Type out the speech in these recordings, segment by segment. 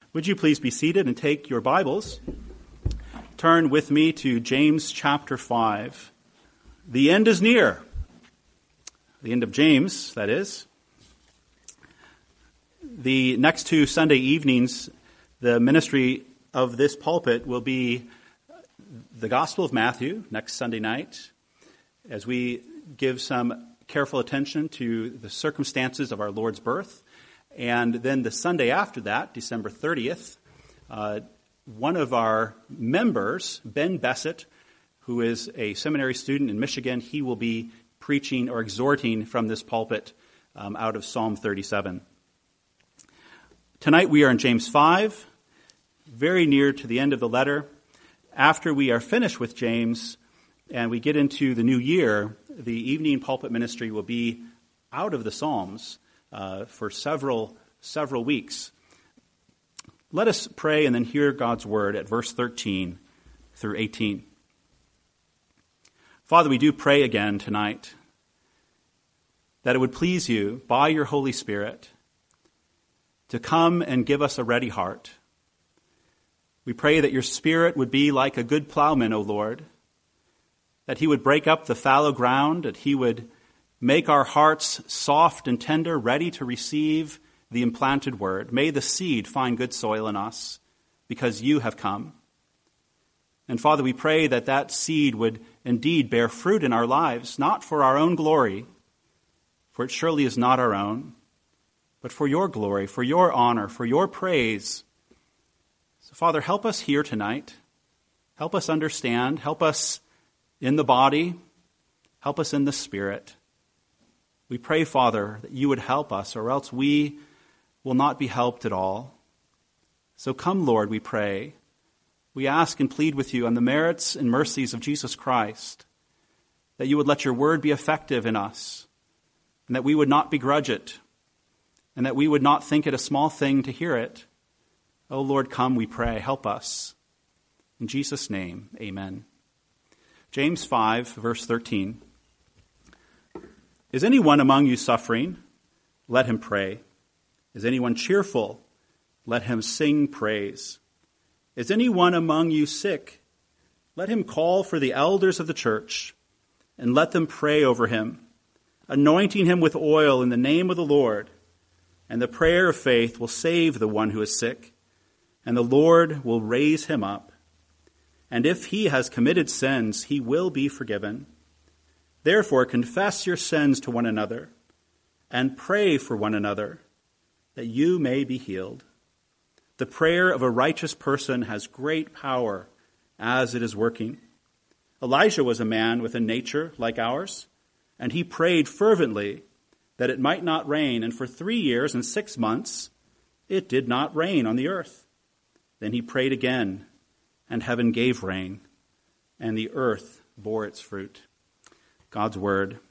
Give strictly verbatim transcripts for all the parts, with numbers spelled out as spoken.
Would you please be seated and take your Bibles? Turn with me to James chapter five. The end is near. The end of James, that is. The next two Sunday evenings, the ministry of this pulpit will be the Gospel of Matthew next Sunday night, as we give some careful attention to the circumstances of our Lord's birth. And then the Sunday after that, December thirtieth, uh, one of our members, Ben Bessett, who is a seminary student in Michigan, he will be preaching or exhorting from this pulpit um, out of Psalm thirty-seven. Tonight we are in James five, very near to the end of the letter. After we are finished with James and we get into the new year, the evening pulpit ministry will be out of the Psalms Uh, for several, several weeks. Let us pray and then hear God's word at verse thirteen through eighteen. Father, we do pray again tonight that it would please you by your Holy Spirit to come and give us a ready heart. We pray that your Spirit would be like a good plowman, O Lord, that he would break up the fallow ground, that he would make our hearts soft and tender, ready to receive the implanted word. May the seed find good soil in us because you have come. And Father, we pray that that seed would indeed bear fruit in our lives, not for our own glory, for it surely is not our own, but for your glory, for your honor, for your praise. So Father, help us here tonight. Help us understand. Help us in the body. Help us in the spirit. We pray, Father, that you would help us, or else we will not be helped at all. So come, Lord, we pray. We ask and plead with you on the merits and mercies of Jesus Christ, that you would let your word be effective in us, and that we would not begrudge it, and that we would not think it a small thing to hear it. Oh, Lord, come, we pray. Help us. In Jesus' name, amen. James five, verse thirteen. Is anyone among you suffering? Let him pray. Is anyone cheerful? Let him sing praise. Is anyone among you sick? Let him call for the elders of the church, and let them pray over him, anointing him with oil in the name of the Lord. And the prayer of faith will save the one who is sick, and the Lord will raise him up. And if he has committed sins, he will be forgiven. Therefore, confess your sins to one another and pray for one another that you may be healed. The prayer of a righteous person has great power as it is working. Elijah was a man with a nature like ours, and he prayed fervently that it might not rain, and for three years and six months it did not rain on the earth. Then he prayed again, and heaven gave rain, and the earth bore its fruit. God's word.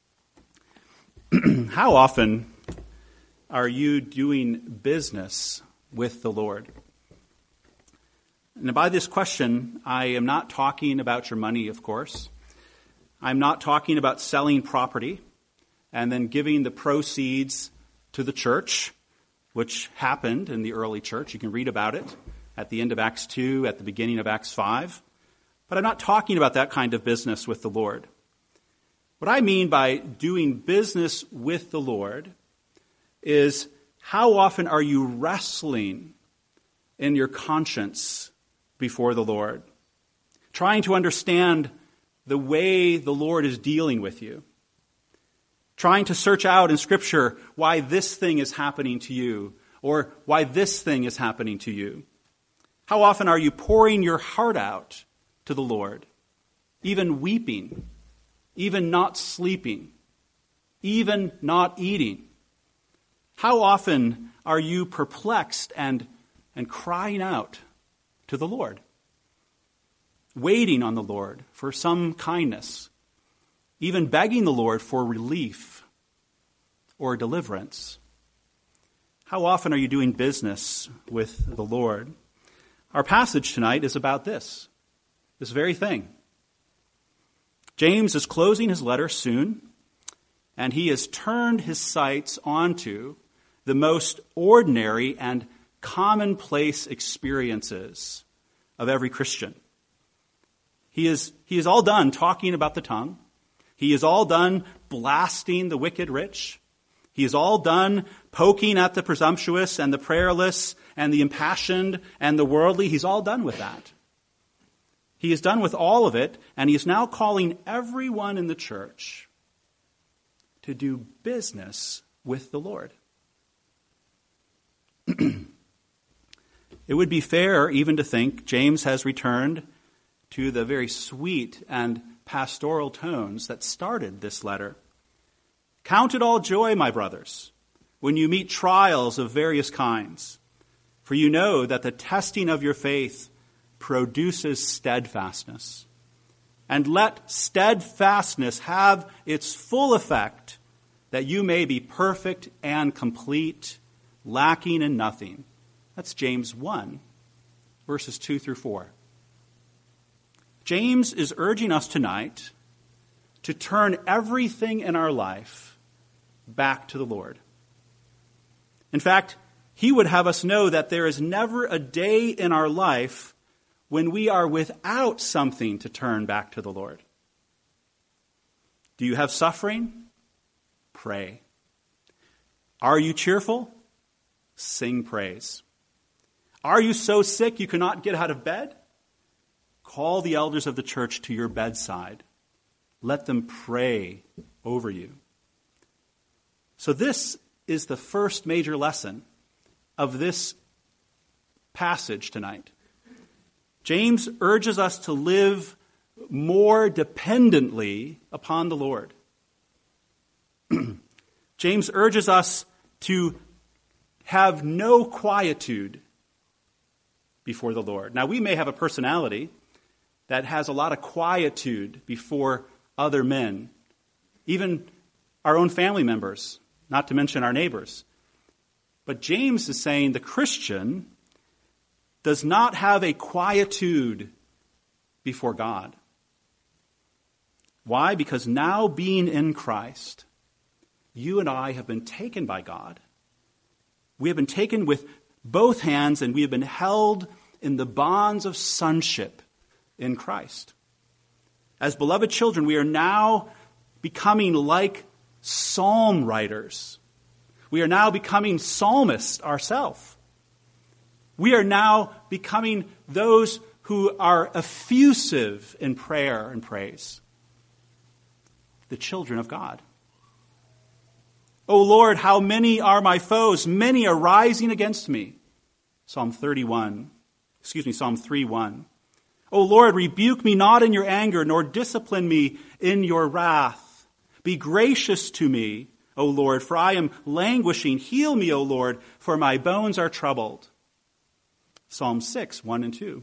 How often are you doing business with the Lord? And by this question, I am not talking about your money, of course. I'm not talking about selling property and then giving the proceeds to the church, which happened in the early church. You can read about it at the end of Acts two, at the beginning of Acts five. But I'm not talking about that kind of business with the Lord. What I mean by doing business with the Lord is, how often are you wrestling in your conscience before the Lord, trying to understand the way the Lord is dealing with you, trying to search out in Scripture why this thing is happening to you or why this thing is happening to you? How often are you pouring your heart out to the Lord, even weeping, even not sleeping, even not eating? How often are you perplexed and, and crying out to the Lord, waiting on the Lord for some kindness, even begging the Lord for relief or deliverance? How often are you doing business with the Lord? Our passage tonight is about this, this very thing. James is closing his letter soon, and he has turned his sights onto the most ordinary and commonplace experiences of every Christian. He is, he is all done talking about the tongue. He is all done blasting the wicked rich. He is all done poking at the presumptuous and the prayerless and the impassioned and the worldly. He's all done with that. He is done with all of it, and he is now calling everyone in the church to do business with the Lord. It would be fair even to think James has returned to the very sweet and pastoral tones that started this letter. Count it all joy, my brothers, when you meet trials of various kinds, for you know that the testing of your faith produces steadfastness. And let steadfastness have its full effect, that you may be perfect and complete, lacking in nothing. That's James one, verses two through four. James is urging us tonight to turn everything in our life back to the Lord. In fact, he would have us know that there is never a day in our life when we are without something to turn back to the Lord. Do you have suffering? Pray. Are you cheerful? Sing praise. Are you so sick you cannot get out of bed? Call the elders of the church to your bedside. Let them pray over you. So this is the first major lesson of this passage tonight. James urges us to live more dependently upon the Lord. James urges us to have no quietude before the Lord. Now, we may have a personality that has a lot of quietude before other men, even our own family members, not to mention our neighbors. But James is saying the Christian does not have a quietude before God. Why? Because now being in Christ, you and I have been taken by God. We have been taken with both hands, and we have been held in the bonds of sonship in Christ. As beloved children, we are now becoming like psalm writers. We are now becoming psalmists ourselves. We are now becoming those who are effusive in prayer and praise. The children of God. O Lord, how many are my foes? Many are rising against me. Psalm thirty-one. Excuse me, Psalm three one. O Lord, rebuke me not in your anger, nor discipline me in your wrath. Be gracious to me, O Lord, for I am languishing. Heal me, O Lord, for my bones are troubled. Psalm six, one and two.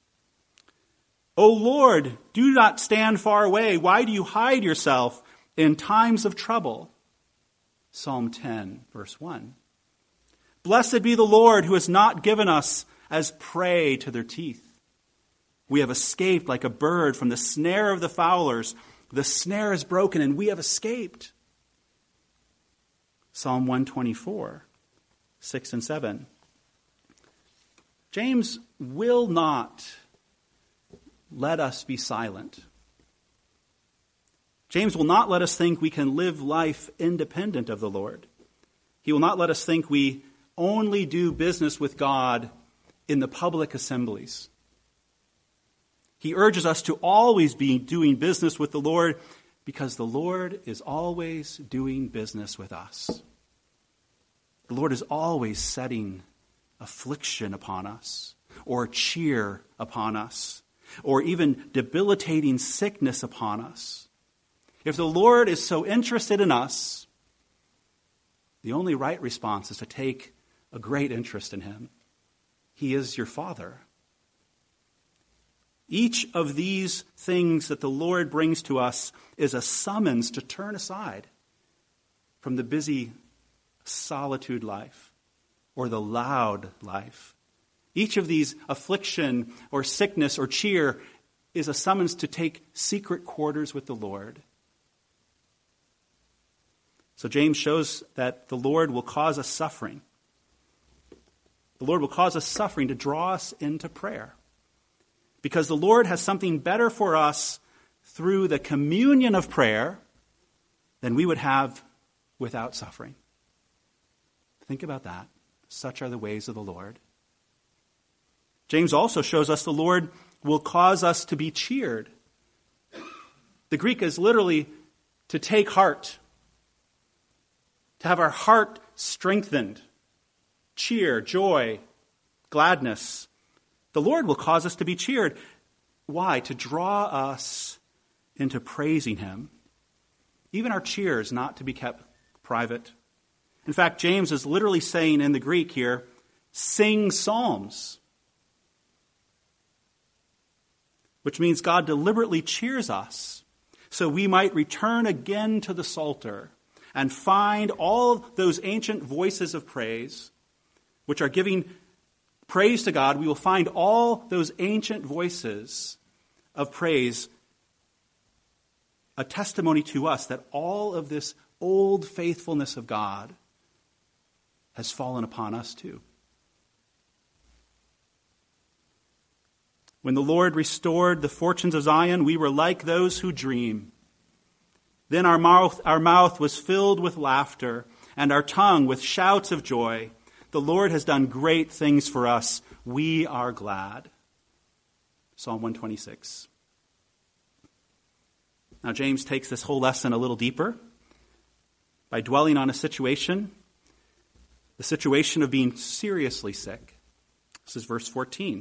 O Lord, do not stand far away. Why do you hide yourself in times of trouble? Psalm ten, verse one. Blessed be the Lord who has not given us as prey to their teeth. We have escaped like a bird from the snare of the fowlers. The snare is broken and we have escaped. Psalm one twenty-four, six and seven. James will not let us be silent. James will not let us think we can live life independent of the Lord. He will not let us think we only do business with God in the public assemblies. He urges us to always be doing business with the Lord because the Lord is always doing business with us. The Lord is always setting affliction upon us, or cheer upon us, or even debilitating sickness upon us. If the Lord is so interested in us, the only right response is to take a great interest in him. He is your Father. Each of these things that the Lord brings to us is a summons to turn aside from the busy solitude life or the loud life. Each of these, affliction or sickness or cheer, is a summons to take secret quarters with the Lord. So James shows that the Lord will cause us suffering. The Lord will cause us suffering to draw us into prayer. Because the Lord has something better for us through the communion of prayer than we would have without suffering. Think about that. Such are the ways of the Lord. James also shows us the Lord will cause us to be cheered. The Greek is literally to take heart, to have our heart strengthened, cheer, joy, gladness. The Lord will cause us to be cheered. Why? To draw us into praising him. Even our cheers not to be kept private. In fact, James is literally saying in the Greek here, sing psalms. Which means God deliberately cheers us so we might return again to the Psalter and find all those ancient voices of praise, which are giving praise to God. We will find all those ancient voices of praise, a testimony to us that all of this old faithfulness of God has fallen upon us too. When the Lord restored the fortunes of Zion, we were like those who dream. Then our mouth, our mouth was filled with laughter, and our tongue with shouts of joy. The Lord has done great things for us. We are glad. Psalm one twenty-six. Now James takes this whole lesson a little deeper by dwelling on a situation, the situation of being seriously sick. This is verse fourteen.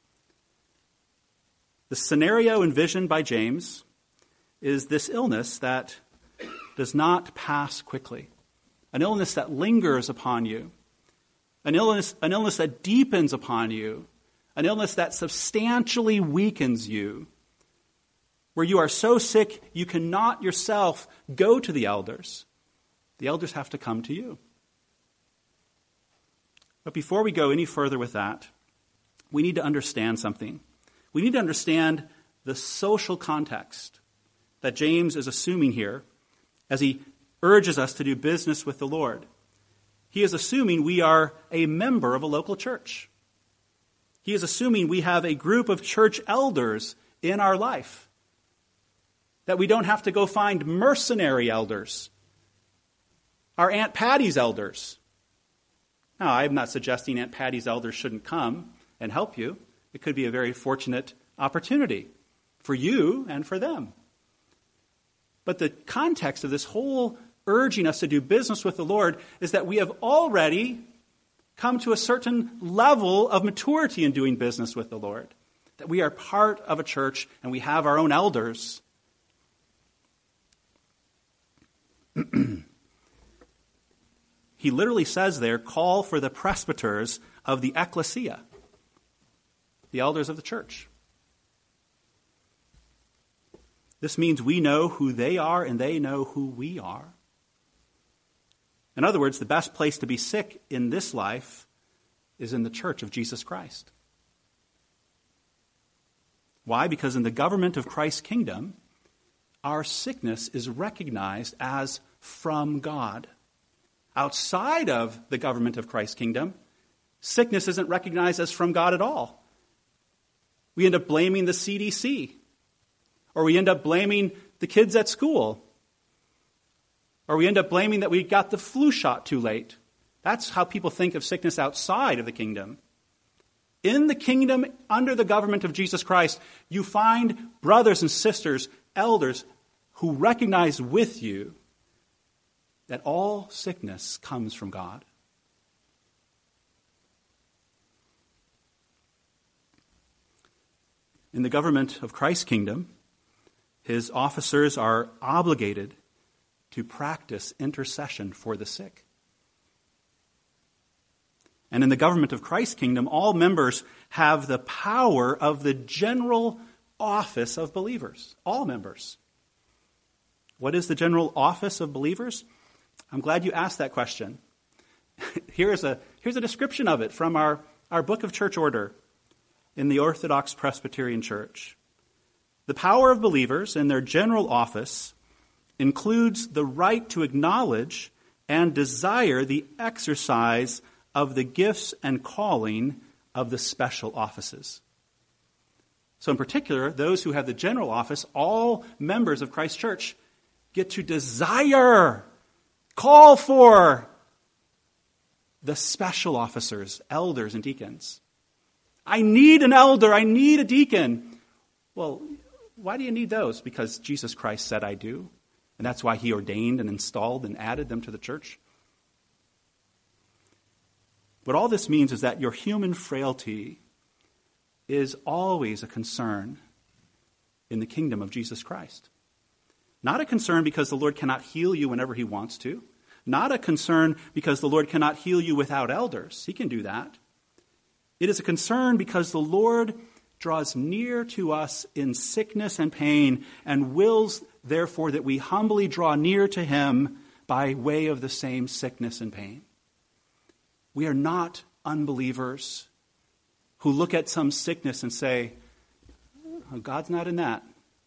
The scenario envisioned by James is this illness that does not pass quickly, an illness that lingers upon you, an illness, an illness that deepens upon you, an illness that substantially weakens you, where you are so sick you cannot yourself go to the elders. The elders have to come to you. But before we go any further with that, we need to understand something. We need to understand the social context that James is assuming here as he urges us to do business with the Lord. He is assuming we are a member of a local church. He is assuming we have a group of church elders in our life, that we don't have to go find mercenary elders, our Aunt Patty's elders. Now, I'm not suggesting Aunt Patty's elders shouldn't come and help you. It could be a very fortunate opportunity for you and for them. But the context of this whole urging us to do business with the Lord is that we have already come to a certain level of maturity in doing business with the Lord. That we are part of a church and we have our own elders. He literally says there, call for the presbyters of the ecclesia, the elders of the church. This means we know who they are and they know who we are. In other words, the best place to be sick in this life is in the church of Jesus Christ. Why? Because in the government of Christ's kingdom, our sickness is recognized as from God. Outside of the government of Christ's kingdom, sickness isn't recognized as from God at all. We end up blaming the C D C, or we end up blaming the kids at school, or we end up blaming that we got the flu shot too late. That's how people think of sickness outside of the kingdom. In the kingdom, under the government of Jesus Christ, you find brothers and sisters, elders, who recognize with you that all sickness comes from God. In the government of Christ's kingdom, his officers are obligated to practice intercession for the sick. And in the government of Christ's kingdom, all members have the power of the general office of believers. All members. What is the general office of believers? I'm glad you asked that question. Here's a, here's a description of it from our, our book of church order in the Orthodox Presbyterian Church. The power of believers in their general office includes the right to acknowledge and desire the exercise of the gifts and calling of the special offices. So in particular, those who have the general office, all members of Christ Church, get to desire, call for the special officers, elders and deacons. I need an elder, I need a deacon. Well, why do you need those? Because Jesus Christ said I do. And that's why he ordained and installed and added them to the church. What all this means is that your human frailty is always a concern in the kingdom of Jesus Christ. Not a concern because the Lord cannot heal you whenever he wants to. Not a concern because the Lord cannot heal you without elders. He can do that. It is a concern because the Lord draws near to us in sickness and pain and wills, therefore, that we humbly draw near to him by way of the same sickness and pain. We are not unbelievers who look at some sickness and say, oh, God's not in that.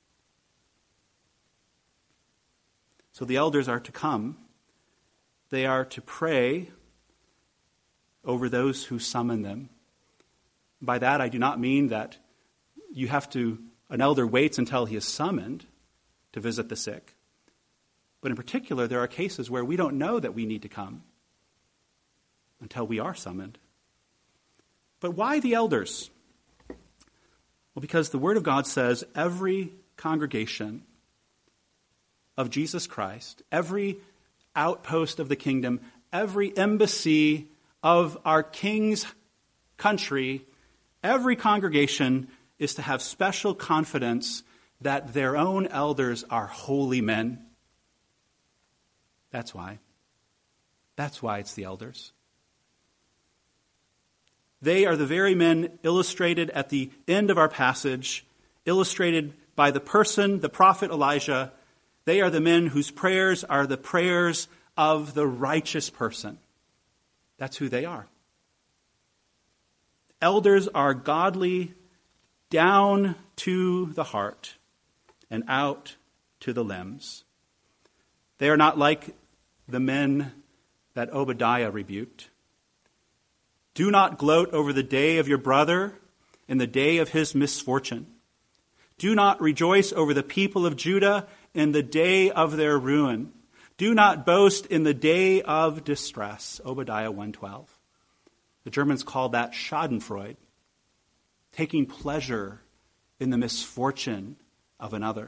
So the elders are to come. They are to pray over those who summon them. By that, I do not mean that you have to, an elder waits until he is summoned to visit the sick. But in particular, there are cases where we don't know that we need to come until we are summoned. But why the elders? Well, because the Word of God says every congregation of Jesus Christ, every outpost of the kingdom, every embassy of our King's country, every congregation is to have special confidence that their own elders are holy men. That's why. That's why it's the elders. They are the very men illustrated at the end of our passage, illustrated by the person, the prophet Elijah. They are the men whose prayers are the prayers of the righteous person. That's who they are. Elders are godly down to the heart and out to the limbs. They are not like the men that Obadiah rebuked. Do not gloat over the day of your brother in the day of his misfortune. Do not rejoice over the people of Judah in the day of their ruin. Do not boast in the day of distress. Obadiah one twelve. The Germans call that Schadenfreude, taking pleasure in the misfortune of another.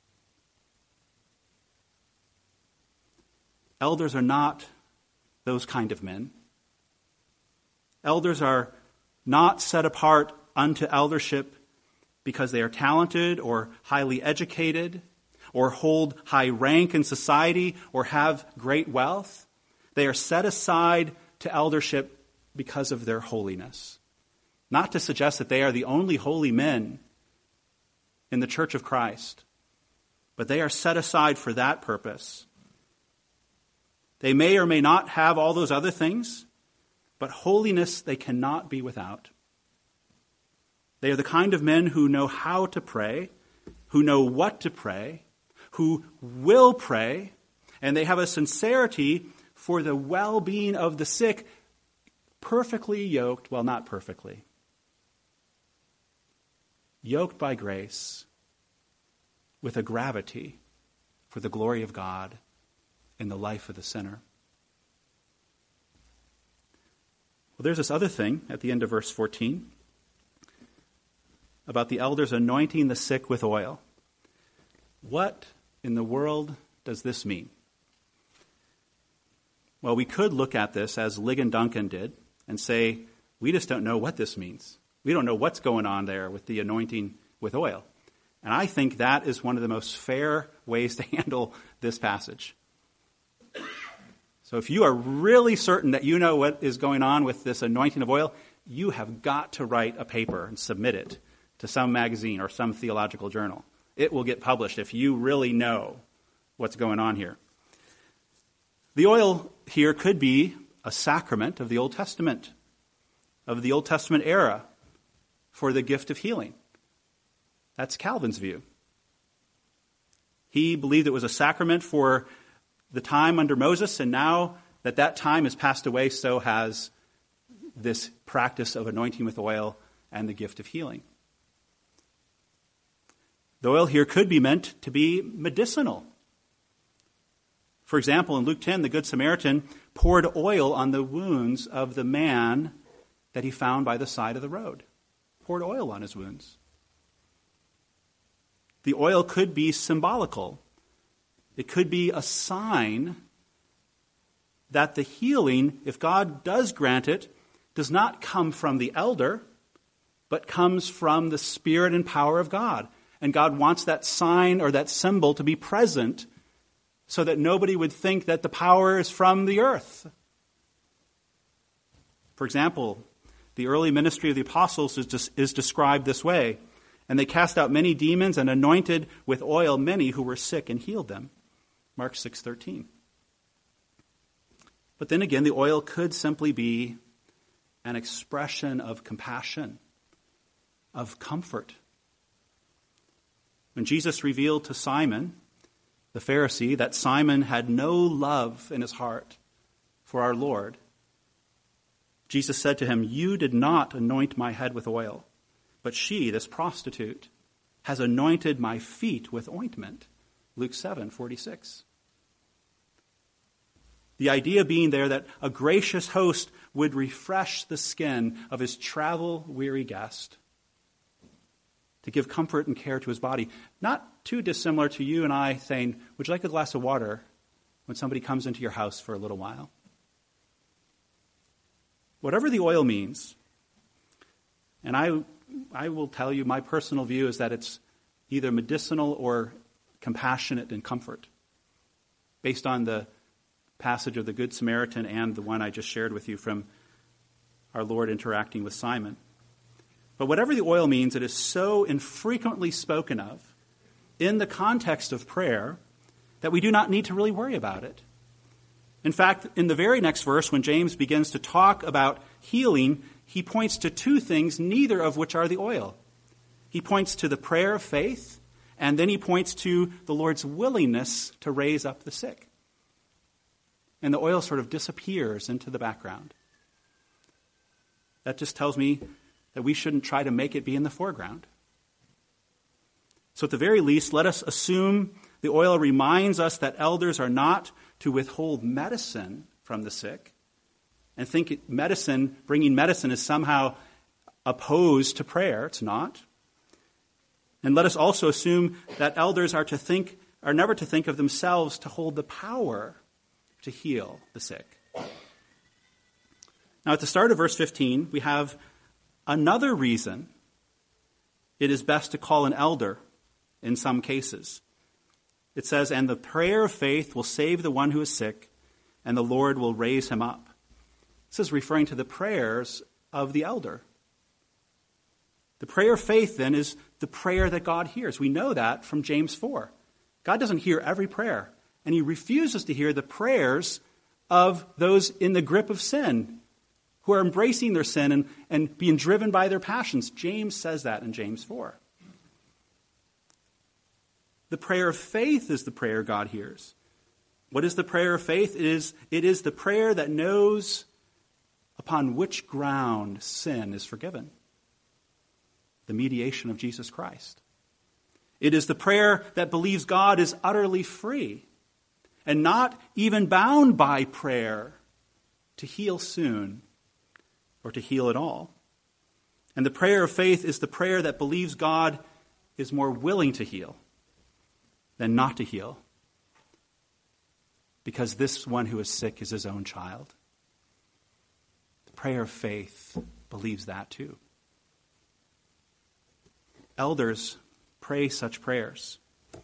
Elders are not those kind of men. Elders are not set apart unto eldership because they are talented or highly educated or hold high rank in society or have great wealth. They are set aside to eldership because of their holiness. Not to suggest that they are the only holy men in the Church of Christ, but they are set aside for that purpose. They may or may not have all those other things, but holiness they cannot be without. They are the kind of men who know how to pray, who know what to pray, who will pray, and they have a sincerity for the well-being of the sick, perfectly yoked, well, not perfectly, yoked by grace with a gravity for the glory of God in the life of the sinner. Well, there's this other thing at the end of verse fourteen about the elders anointing the sick with oil. What in the world does this mean? Well, we could look at this as Ligon Duncan did and say, we just don't know what this means. We don't know what's going on there with the anointing with oil. And I think that is one of the most fair ways to handle this passage. So if you are really certain that you know what is going on with this anointing of oil, you have got to write a paper and submit it to some magazine or some theological journal. It will get published if you really know what's going on here. The oil here could be a sacrament of the Old Testament, of the Old Testament era, for the gift of healing. That's Calvin's view. He believed it was a sacrament for the time under Moses, and now that that time has passed away, so has this practice of anointing with oil and the gift of healing. The oil here could be meant to be medicinal. For example, in Luke ten, the Good Samaritan poured oil on the wounds of the man that he found by the side of the road. Poured oil on his wounds. The oil could be symbolical. It could be a sign that the healing, if God does grant it, does not come from the elder, but comes from the Spirit and power of God. And God wants that sign or that symbol to be present so that nobody would think that the power is from the earth. For example, the early ministry of the apostles is, just, is described this way. And they cast out many demons and anointed with oil many who were sick and healed them. Mark six thirteen. But then again, the oil could simply be an expression of compassion, of comfort. When Jesus revealed to Simon, the Pharisee, that Simon had no love in his heart for our Lord, Jesus said to him, "You did not anoint my head with oil, but she, this prostitute, has anointed my feet with ointment." Luke seven forty-six. The idea being there that a gracious host would refresh the skin of his travel-weary guest to give comfort and care to his body. Not too dissimilar to you and I saying, "Would you like a glass of water?" when somebody comes into your house for a little while. Whatever the oil means, and I, I will tell you my personal view is that it's either medicinal or compassionate and comfort, based on the passage of the Good Samaritan and the one I just shared with you from our Lord interacting with Simon. But whatever the oil means, it is so infrequently spoken of in the context of prayer that we do not need to really worry about it. In fact, in the very next verse, when James begins to talk about healing, he points to two things, neither of which are the oil. He points to the prayer of faith, and then he points to the Lord's willingness to raise up the sick. And the oil sort of disappears into the background. That just tells me that we shouldn't try to make it be in the foreground. So at the very least, let us assume the oil reminds us that elders are not to withhold medicine from the sick and think medicine, bringing medicine is somehow opposed to prayer. It's not. And let us also assume that elders are to think, are never to think of themselves to hold the power to heal the sick. Now, at the start of verse fifteen, we have another reason it is best to call an elder in some cases. It says, "And the prayer of faith will save the one who is sick, and the Lord will raise him up." This is referring to the prayers of the elder. The prayer of faith, then, is the prayer that God hears. We know that from James four. God doesn't hear every prayer, and he refuses to hear the prayers of those in the grip of sin, who are embracing their sin and, and being driven by their passions. James says that in James four. The prayer of faith is the prayer God hears. What is the prayer of faith? It is, it is the prayer that knows upon which ground sin is forgiven. The mediation of Jesus Christ. It is the prayer that believes God is utterly free and not even bound by prayer to heal soon or to heal at all. And the prayer of faith is the prayer that believes God is more willing to heal than not to heal, because this one who is sick is his own child. The prayer of faith believes that too. Elders pray such prayers.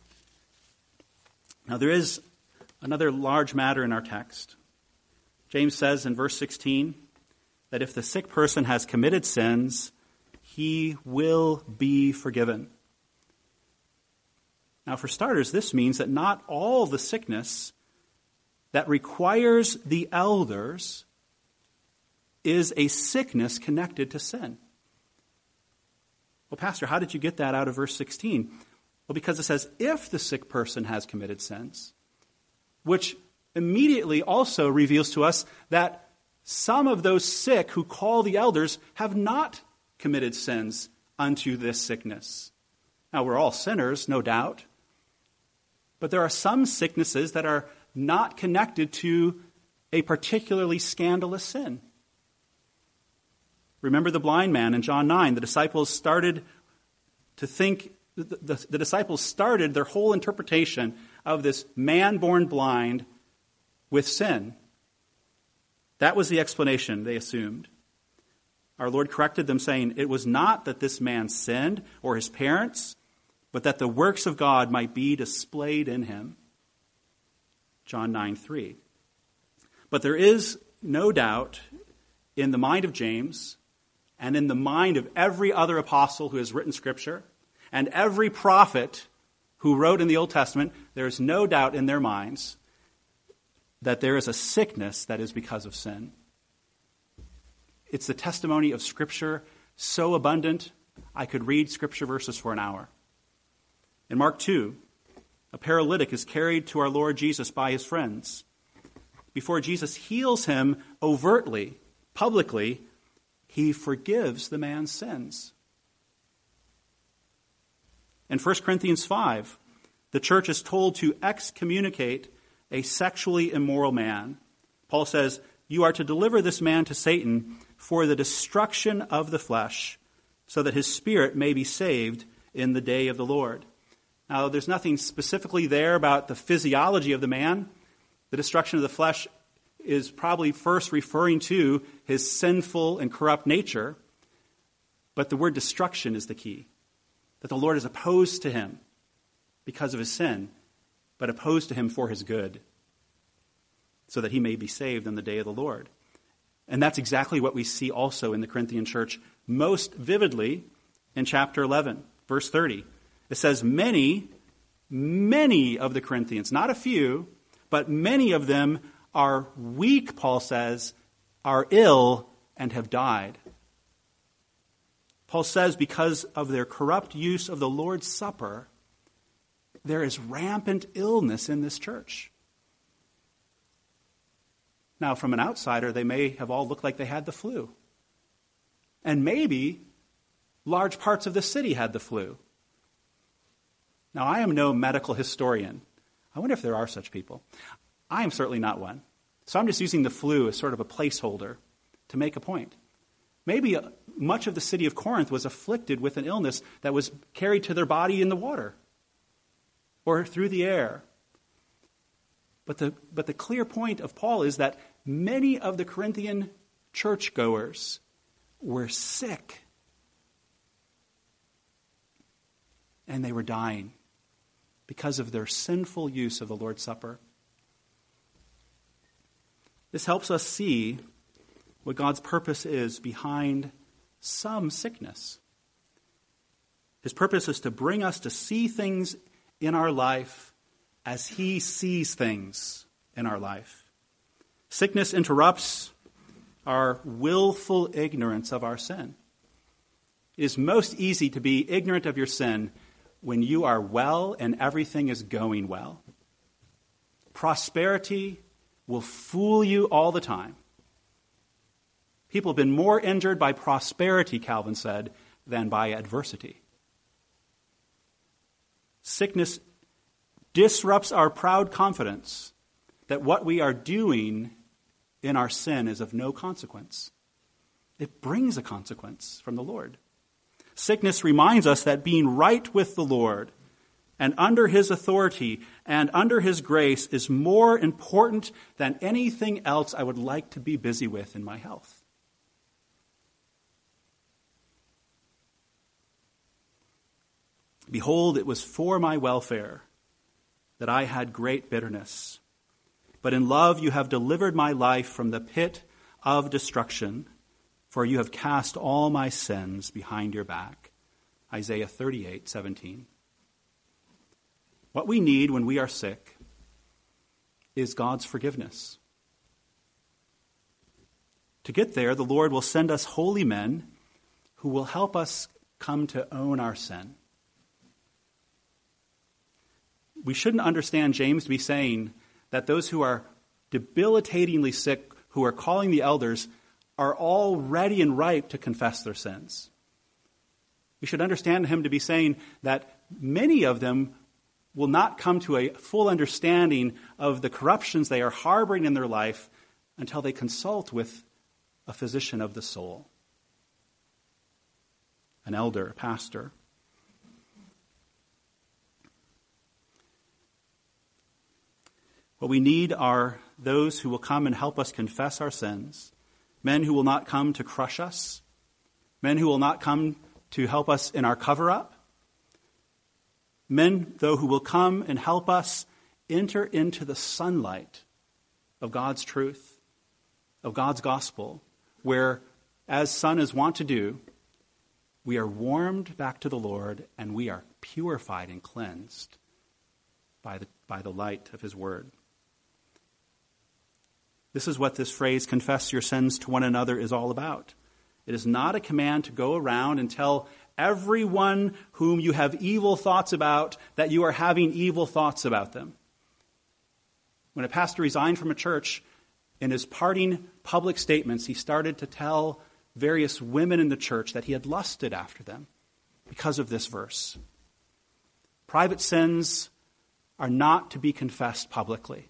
Now there is another large matter in our text. James says in verse sixteen that if the sick person has committed sins, he will be forgiven. Now, for starters, this means that not all the sickness that requires the elders is a sickness connected to sin. Well, Pastor, how did you get that out of verse sixteen? Well, because it says, if the sick person has committed sins, which immediately also reveals to us that some of those sick who call the elders have not committed sins unto this sickness. Now, we're all sinners, no doubt. But there are some sicknesses that are not connected to a particularly scandalous sin. Remember the blind man in John nine. The disciples started to think, the, the, the disciples started their whole interpretation of this man born blind with sin. That was the explanation they assumed. Our Lord corrected them, saying, it was not that this man sinned or his parents, but that the works of God might be displayed in him. John nine three. But there is no doubt in the mind of James and in the mind of every other apostle who has written Scripture and every prophet who wrote in the Old Testament, there is no doubt in their minds that there is a sickness that is because of sin. It's the testimony of Scripture so abundant, I could read Scripture verses for an hour. In Mark two, a paralytic is carried to our Lord Jesus by his friends. Before Jesus heals him overtly, publicly, he forgives the man's sins. In First Corinthians five, the church is told to excommunicate a sexually immoral man. Paul says, you are to deliver this man to Satan for the destruction of the flesh, so that his spirit may be saved in the day of the Lord. Now, there's nothing specifically there about the physiology of the man. The destruction of the flesh is probably first referring to his sinful and corrupt nature. But the word destruction is the key. That the Lord is opposed to him because of his sin, but opposed to him for his good, so that he may be saved in the day of the Lord. And that's exactly what we see also in the Corinthian church most vividly in chapter eleven, verse thirty. It says, many, many of the Corinthians, not a few, but many of them are weak, Paul says, are ill, and have died. Paul says because of their corrupt use of the Lord's Supper, there is rampant illness in this church. Now, from an outsider, they may have all looked like they had the flu. And maybe large parts of the city had the flu. Now, I am no medical historian. I wonder if there are such people. I am certainly not one. So I'm just using the flu as sort of a placeholder to make a point. Maybe much of the city of Corinth was afflicted with an illness that was carried to their body in the water or through the air. But the, but the clear point of Paul is that many of the Corinthian churchgoers were sick. And they were dying because of their sinful use of the Lord's Supper. This helps us see what God's purpose is behind some sickness. His purpose is to bring us to see things in our life as he sees things in our life. Sickness interrupts our willful ignorance of our sin. It is most easy to be ignorant of your sin when you are well and everything is going well. Prosperity will fool you all the time. People have been more injured by prosperity, Calvin said, than by adversity. Sickness disrupts our proud confidence that what we are doing in our sin is of no consequence. It brings a consequence from the Lord. Sickness reminds us that being right with the Lord and under his authority and under his grace is more important than anything else I would like to be busy with in my health. Behold, it was for my welfare that I had great bitterness. But in love you have delivered my life from the pit of destruction, for you have cast all my sins behind your back. Isaiah thirty-eight seventeen. What we need when we are sick is God's forgiveness. To get there, the Lord will send us holy men who will help us come to own our sin. We shouldn't understand James to be saying that those who are debilitatingly sick, who are calling the elders are all ready and ripe to confess their sins. We should understand him to be saying that many of them will not come to a full understanding of the corruptions they are harboring in their life until they consult with a physician of the soul, an elder, a pastor. What we need are those who will come and help us confess our sins, men who will not come to crush us, men who will not come to help us in our cover-up, men, though, who will come and help us enter into the sunlight of God's truth, of God's gospel, where, as Son is wont to do, we are warmed back to the Lord and we are purified and cleansed by the, by the light of his word. This is what this phrase, confess your sins to one another, is all about. It is not a command to go around and tell everyone whom you have evil thoughts about that you are having evil thoughts about them. When a pastor resigned from a church, in his parting public statements, he started to tell various women in the church that he had lusted after them because of this verse. Private sins are not to be confessed publicly.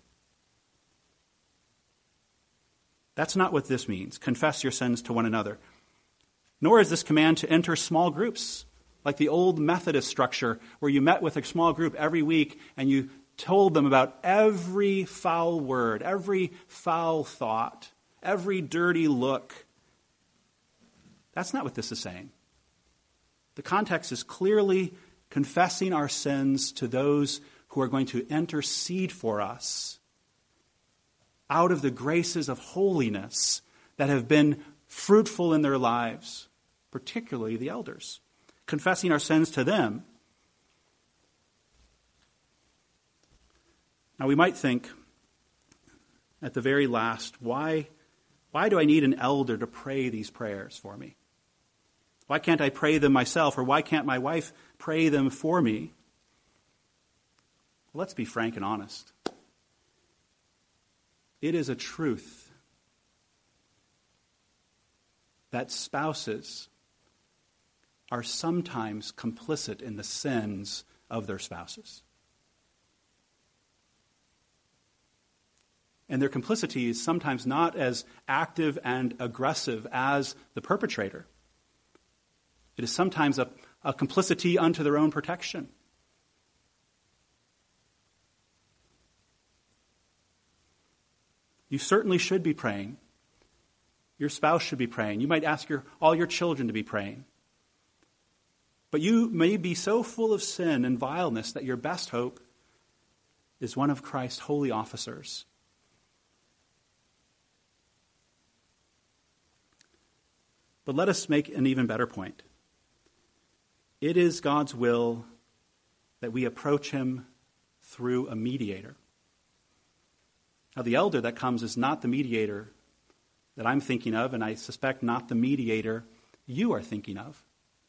That's not what this means. Confess your sins to one another. Nor is this command to enter small groups, like the old Methodist structure, where you met with a small group every week and you told them about every foul word, every foul thought, every dirty look. That's not what this is saying. The context is clearly confessing our sins to those who are going to intercede for us out of the graces of holiness that have been fruitful in their lives, particularly the elders. Confessing our sins to them. Now we might think, at the very last, why, why do I need an elder to pray these prayers for me? Why can't I pray them myself, or why can't my wife pray them for me? Well, let's be frank and honest. It is a truth that spouses are sometimes complicit in the sins of their spouses. And their complicity is sometimes not as active and aggressive as the perpetrator. It is sometimes a, a complicity unto their own protection. You certainly should be praying. Your spouse should be praying. You might ask your, all your children to be praying. But you may be so full of sin and vileness that your best hope is one of Christ's holy officers. But let us make an even better point. It is God's will that we approach him through a mediator. Now, the elder that comes is not the mediator that I'm thinking of, and I suspect not the mediator you are thinking of.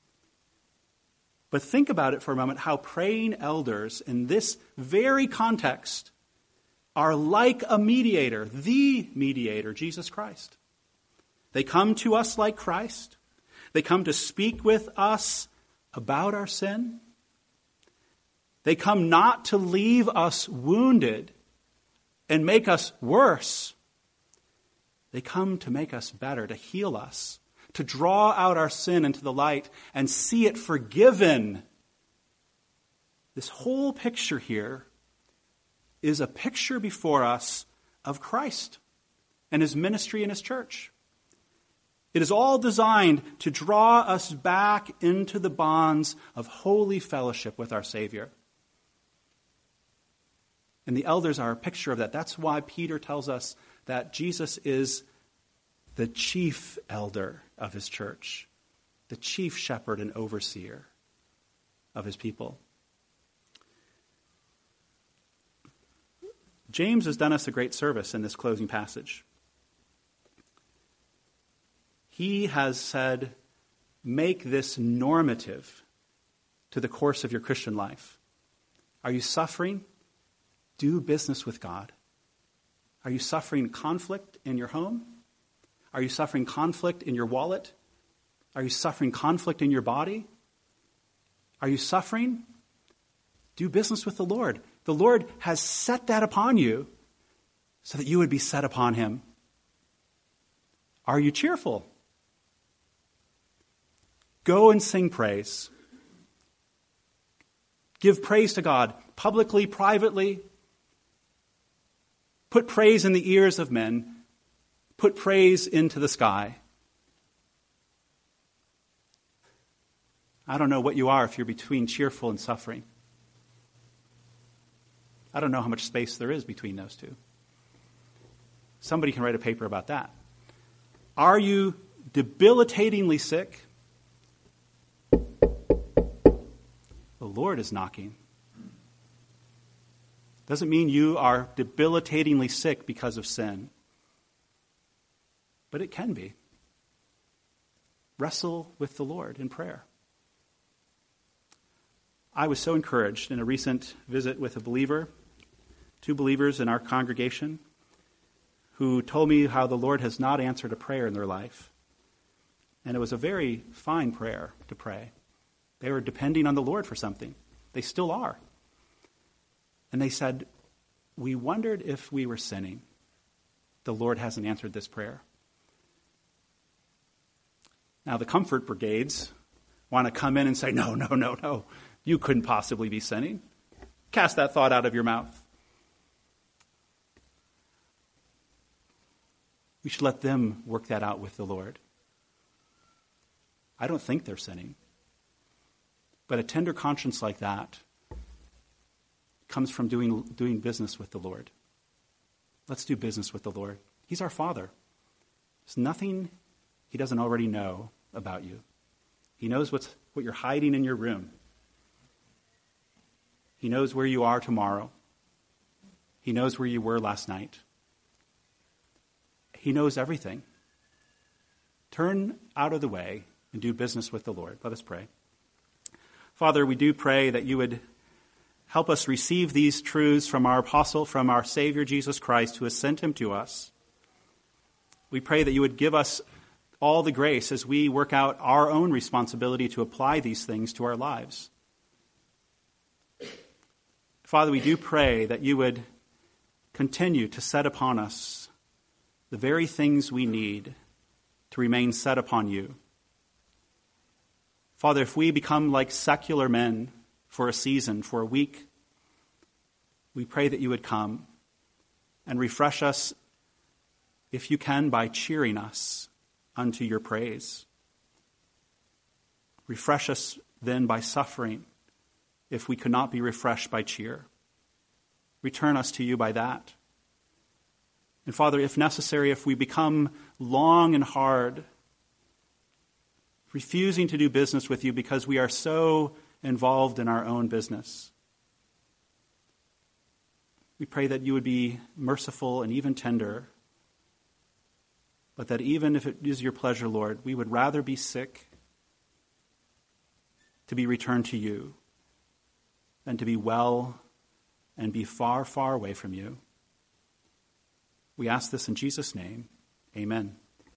But think about it for a moment, how praying elders in this very context are like a mediator, the mediator, Jesus Christ. They come to us like Christ. They come to speak with us about our sin. They come not to leave us wounded and make us worse. They come to make us better, to heal us, to draw out our sin into the light and see it forgiven. This whole picture here is a picture before us of Christ and his ministry and his church. It is all designed to draw us back into the bonds of holy fellowship with our Savior. And the elders are a picture of that. That's why Peter tells us that Jesus is the chief elder of his church, the chief shepherd and overseer of his people. James has done us a great service in this closing passage. He has said, make this normative to the course of your Christian life. Are you suffering? Do business with God. Are you suffering conflict in your home? Are you suffering conflict in your wallet? Are you suffering conflict in your body? Are you suffering? Do business with the Lord. The Lord has set that upon you so that you would be set upon him. Are you cheerful? Go and sing praise. Give praise to God publicly, privately. Put praise in the ears of men. Put praise into the sky. I don't know what you are if you're between cheerful and suffering. I don't know how much space there is between those two. Somebody can write a paper about that. Are you debilitatingly sick? The Lord is knocking. Doesn't mean you are debilitatingly sick because of sin. But it can be. Wrestle with the Lord in prayer. I was so encouraged in a recent visit with a believer, two believers in our congregation, who told me how the Lord has not answered a prayer in their life. And it was a very fine prayer to pray. They were depending on the Lord for something. They still are. And they said, we wondered if we were sinning. The Lord hasn't answered this prayer. Now the comfort brigades want to come in and say, no, no, no, no. You couldn't possibly be sinning. Cast that thought out of your mouth. We should let them work that out with the Lord. I don't think they're sinning. But a tender conscience like that comes from doing, doing business with the Lord. Let's do business with the Lord. He's our Father. There's nothing he doesn't already know about you. He knows what's, what you're hiding in your room. He knows where you are tomorrow. He knows where you were last night. He knows everything. Turn out of the way and do business with the Lord. Let us pray. Father, we do pray that you would help us receive these truths from our apostle, from our Savior Jesus Christ, who has sent him to us. We pray that you would give us all the grace as we work out our own responsibility to apply these things to our lives. Father, we do pray that you would continue to set upon us the very things we need to remain set upon you. Father, if we become like secular men for a season, for a week, we pray that you would come and refresh us, if you can, by cheering us unto your praise. Refresh us then by suffering, if we could not be refreshed by cheer. Return us to you by that. And Father, if necessary, if we become long and hard, refusing to do business with you because we are so involved in our own business, we pray that you would be merciful and even tender, but that even if it is your pleasure, Lord, we would rather be sick to be returned to you than to be well and be far, far away from you. We ask this in Jesus' name. Amen.